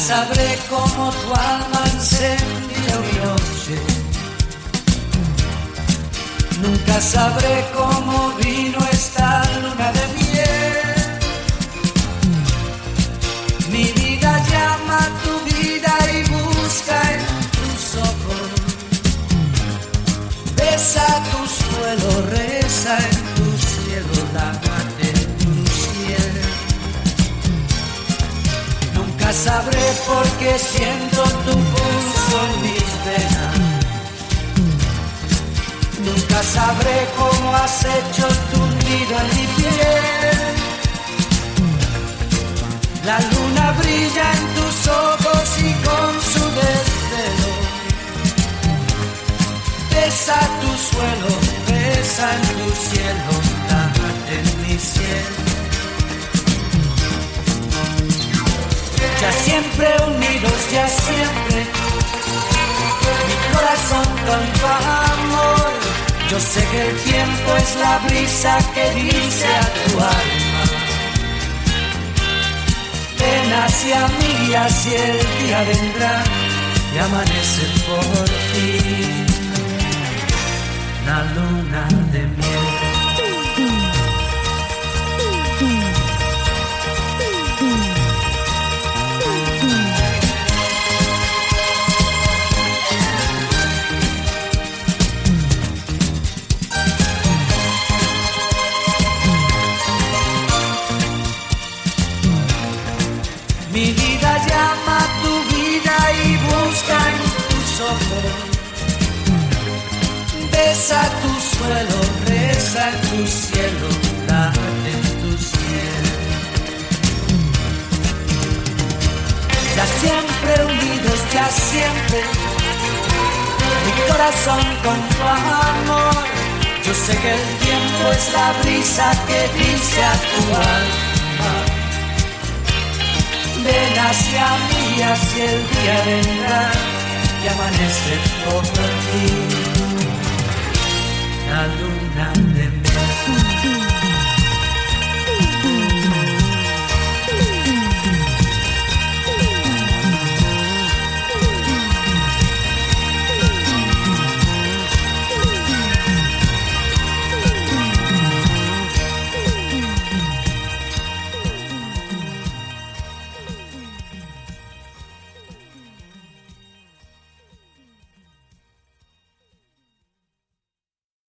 sabré cómo tu alma encendió mi noche. Nunca sabré cómo vino esta luna de miel. Mi vida llama a tu vida y busca en tus ojos. Besa tu suelo, reza en tu cielo, lámate tu cielo. Nunca sabré por qué siento tu pulso en mis venas. Nunca sabré cómo has hecho tu nido en mi piel. La luna brilla en tus ojos y con su desvelo besa tu suelo, besa en tu cielo, lámate en mi cielo. Ya siempre unidos, ya siempre, mi corazón con tu amor. Yo sé que el tiempo es la brisa que dice a tu alma: ven hacia mí, así el día vendrá y amanece por ti. La luna de miel. Mi vida llama a tu vida y busca en tus ojos. Besa tu suelo, reza en tu cielo, lámate en tu cielo. Ya siempre unidos, ya siempre, mi corazón con tu amor. Yo sé que el tiempo es la brisa que dice a tu alma: ven hacia mí, así el día vendrá y amanece por ti. La luna de